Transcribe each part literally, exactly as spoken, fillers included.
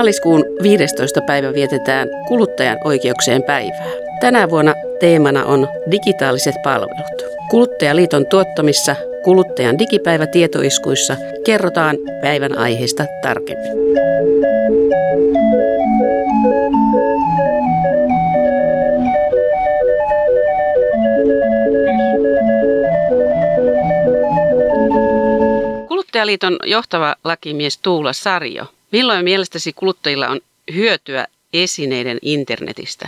Maaliskuun viidestoista päivä vietetään kuluttajan oikeuksien päivää. Tänä vuonna teemana on digitaaliset palvelut. Kuluttajaliiton tuottamissa Kuluttajan digipäivä tietoiskuissa kerrotaan päivän aiheesta tarkemmin. Kuluttajaliiton johtava lakimies Tuula Sario. Milloin mielestäsi kuluttajilla on hyötyä esineiden internetistä?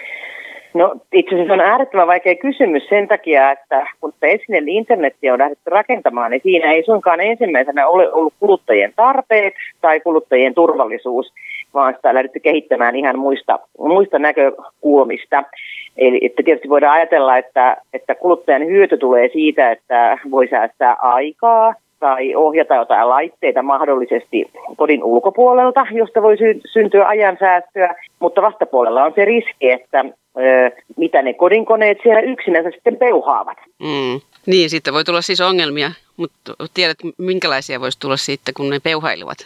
No itse asiassa on äärettömän vaikea kysymys sen takia, että kun esineiden internetiä on lähdetty rakentamaan, niin siinä ei suinkaan ensimmäisenä ole ollut kuluttajien tarpeet tai kuluttajien turvallisuus, vaan sitä on lähdetty kehittämään ihan muista, muista näkökulmista. Eli että tietysti voidaan ajatella, että, että kuluttajan hyöty tulee siitä, että voi säästää aikaa tai ohjata jotain laitteita mahdollisesti kodin ulkopuolelta, josta voi sy- syntyä ajansäästöä, mutta vastapuolella on se riski, että ö, mitä ne kodinkoneet siellä yksinänsä sitten peuhaavat. Mm. Niin, sitten voi tulla siis ongelmia, mutta tiedät, minkälaisia voisi tulla sitten, kun ne peuhailevat?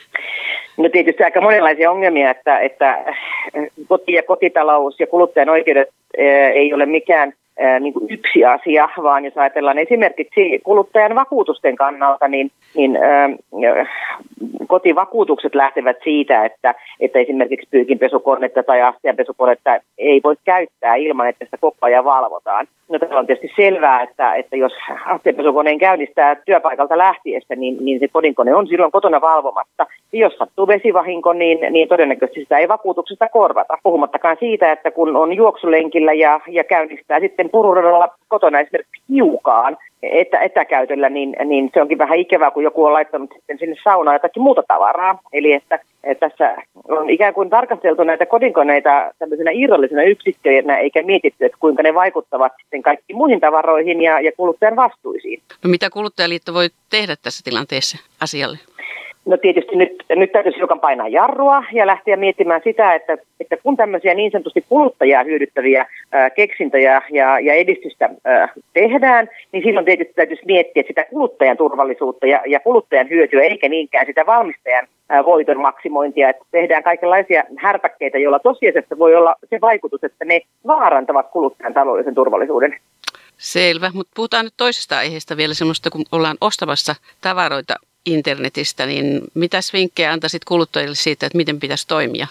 No tietysti aika monenlaisia ongelmia, että, että koti ja kotitalous ja kuluttajan oikeudet ä, ei ole mikään niin kuin yksi asia, vaan jos ajatellaan esimerkiksi kuluttajan vakuutusten kannalta, niin, niin äh, kotivakuutukset lähtevät siitä, että, että esimerkiksi pyykinpesukonetta tai astianpesukonetta ei voi käyttää ilman, että sitä koko ajan valvotaan. No tämä on tietysti selvää, että, että jos astianpesukoneen käynnistää työpaikalta lähtiessä, niin, niin se kodinkone on silloin kotona valvomatta. Ja jos sattuu vesivahinko, niin, niin todennäköisesti sitä ei vakuutuksesta korvata. Puhumattakaan siitä, että kun on juoksulenkillä ja, ja käynnistää sitten pururadalla kotona esimerkiksi hiukaan etä, etäkäytöllä, niin, niin se onkin vähän ikävää, kun joku on laittanut sitten sinne saunaan jotakin muuta tavaraa. Eli että, että tässä on ikään kuin tarkasteltu näitä kodinkoneita tämmöisenä irrallisena yksikköjänä, eikä mietitty, että kuinka ne vaikuttavat sitten kaikkiin muihin tavaroihin ja, ja kuluttajan vastuisiin. No mitä Kuluttajaliitto voi tehdä tässä tilanteessa asialle? No tietysti nyt, nyt täytyisi hiukan painaa jarrua ja lähteä miettimään sitä, että, että kun tämmöisiä niin sanotusti kuluttajaa hyödyttäviä ää, keksintöjä ja, ja edistystä ää, tehdään, niin silloin tietysti täytyisi miettiä sitä kuluttajan turvallisuutta ja, ja kuluttajan hyötyä, eikä niinkään sitä valmistajan ää, voiton maksimointia, että tehdään kaikenlaisia härpäkkeitä, joilla tosiasiassa voi olla se vaikutus, että ne vaarantavat kuluttajan taloudellisen turvallisuuden. Selvä, mutta puhutaan nyt toisesta aiheesta vielä semmoista, kun ollaan ostamassa tavaroita internetistä, niin mitäs vinkkejä antaisit kuluttajille siitä, että miten pitäisi toimia?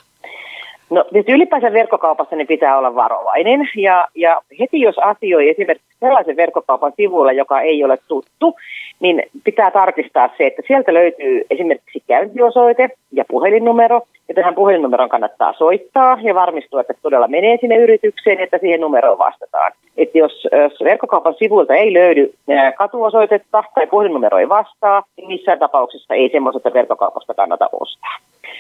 No ylipäänsä verkkokaupassa niin pitää olla varovainen ja, ja heti jos asioi esimerkiksi sellaisen verkkokaupan sivuilla, joka ei ole tuttu, niin pitää tarkistaa se, että sieltä löytyy esimerkiksi käyntiosoite ja puhelinnumero, ja tähän puhelinnumeroon kannattaa soittaa ja varmistua, että todella menee sinne yritykseen, että siihen numeroon vastataan. Että jos, jos verkkokaupan sivuilta ei löydy katuosoitetta tai puhelinnumero ei vastaa, niin missään tapauksessa ei semmoisesta verkkokaupasta kannata ostaa.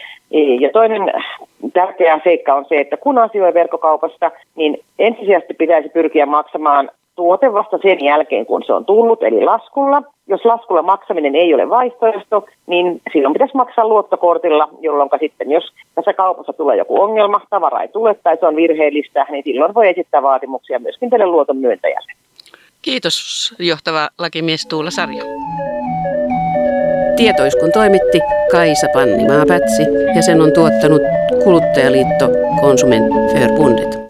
Ja toinen tärkeä seikka on se, että kun asioi verkkokaupasta, niin ensisijaisesti pitäisi pyrkiä maksamaan tuote vasta sen jälkeen, kun se on tullut, eli laskulla. Jos laskulla maksaminen ei ole vaihtoehto, niin silloin pitäisi maksaa luottokortilla, jolloin sitten, jos tässä kaupassa tulee joku ongelma, tavara ei tule tai se on virheellistä, niin silloin voi esittää vaatimuksia myöskin tälle luoton myöntäjälle. Kiitos, johtava lakimies Tuula Sario. Tietoiskun toimitti Kaisa Pannimaa-Pätsi ja sen on tuottanut Kuluttajaliitto Konsumentförbundet.